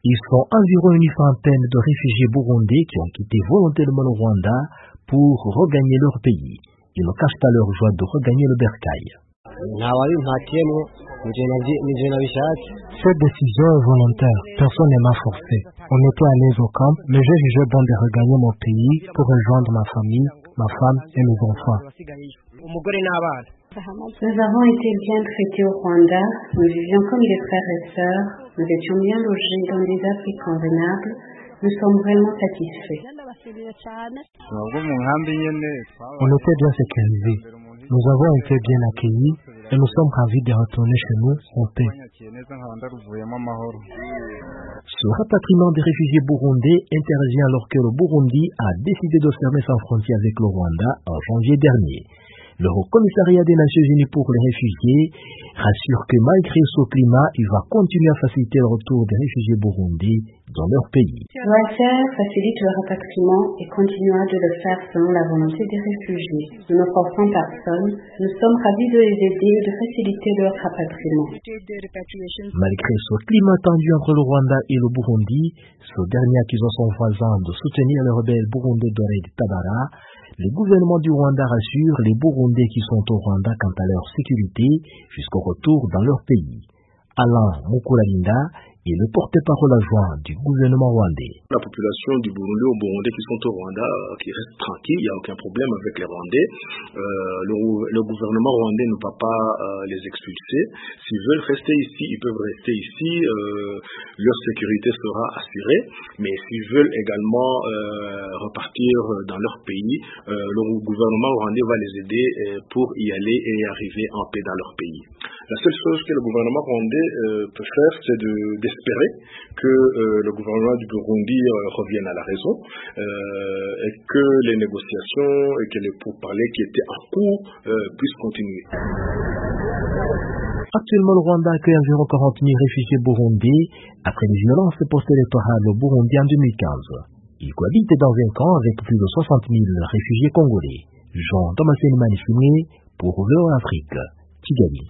Ils sont environ une centaine de réfugiés burundais qui ont quitté volontairement le Rwanda pour regagner leur pays. Ils ne cachent pas leur joie de regagner le bercail. Cette décision est volontaire. Personne ne m'a forcé. On était à l'aise au camp, mais j'ai jugé bon de regagner mon pays pour rejoindre ma famille, ma femme et mes enfants. Nous avons été bien traités au Rwanda. Nous vivions comme des frères et sœurs. Nous étions bien logés dans des abris convenables. Nous sommes vraiment satisfaits. On était bien sécurisés. Nous avons été bien accueillis et nous sommes ravis de retourner chez nous en paix. Ce rapatriement des réfugiés burundais intervient alors que le Burundi a décidé de fermer sa frontière avec le Rwanda en janvier dernier. Le Haut Commissariat des Nations Unies pour les réfugiés rassure que malgré ce climat, il va continuer à faciliter le retour des réfugiés burundais dans leur pays. L'OHCR facilite le rapatriement et continuera de le faire selon la volonté des réfugiés. Nous ne forçons personne. Nous sommes ravis de les aider et de faciliter leur rapatriement. Malgré ce climat tendu entre le Rwanda et le Burundi, ce dernier accusant son voisin de soutenir les rebelles burundais de Red Tabara, le gouvernement du Rwanda rassure les Burundais qui sont au Rwanda quant à leur sécurité jusqu'au retour dans leur pays. Alain Mukuralinda est le porte-parole adjoint du gouvernement rwandais. La population du Burundi aux Burundais qui sont au Rwanda, qui restent tranquilles, il n'y a aucun problème avec les Rwandais. Le gouvernement rwandais ne va pas les expulser. S'ils veulent rester ici, ils peuvent rester ici. Leur sécurité sera assurée. Mais s'ils veulent également repartir dans leur pays, le gouvernement rwandais va les aider pour y aller et y arriver en paix dans leur pays. La seule chose que le gouvernement rwandais peut faire, c'est d'espérer que le gouvernement du Burundi revienne à la raison et que les négociations et que les pourparlers qui étaient en cours puissent continuer. Actuellement, le Rwanda accueille environ 40 000 réfugiés burundais après les violences post-électorales au Burundi en 2015. Ils cohabitent dans un camp avec plus de 60 000 réfugiés congolais. Jean Thomas Manifimé pour l'Euroafrique, Kigali.